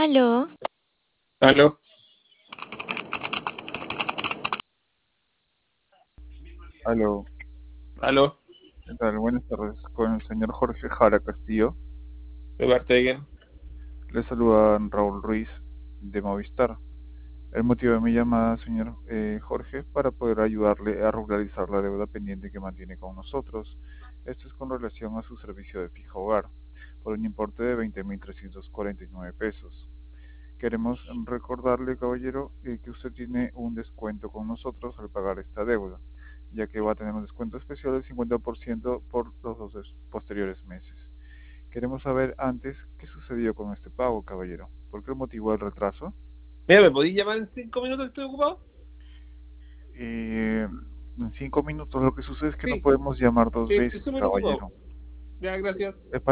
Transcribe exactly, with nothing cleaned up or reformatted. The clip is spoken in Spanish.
Aló, Aló, Aló, aló, ¿qué tal? Buenas tardes, con el señor Jorge Jara Castillo. de parte de quién. Le saluda Raúl Ruiz de Movistar. El motivo de mi llamada, señor eh, Jorge, es para poder ayudarle a regularizar la deuda pendiente que mantiene con nosotros. Esto es con relación a su servicio de fijo hogar, por un importe de veinte mil trescientos cuarenta y nueve pesos. Queremos recordarle, caballero, eh, que usted tiene un descuento con nosotros al pagar esta deuda, ya que va a tener un descuento especial del cincuenta por ciento por los dos des- posteriores meses. Queremos saber antes qué sucedió con este pago, caballero. ¿Por qué motivó el retraso? Mira, ¿me podéis llamar en cinco minutos que estoy ocupado? Eh, en cinco minutos lo que sucede es que no Sí, podemos llamar dos sí, estoy veces, súper ocupado. caballero. Ya, gracias. Es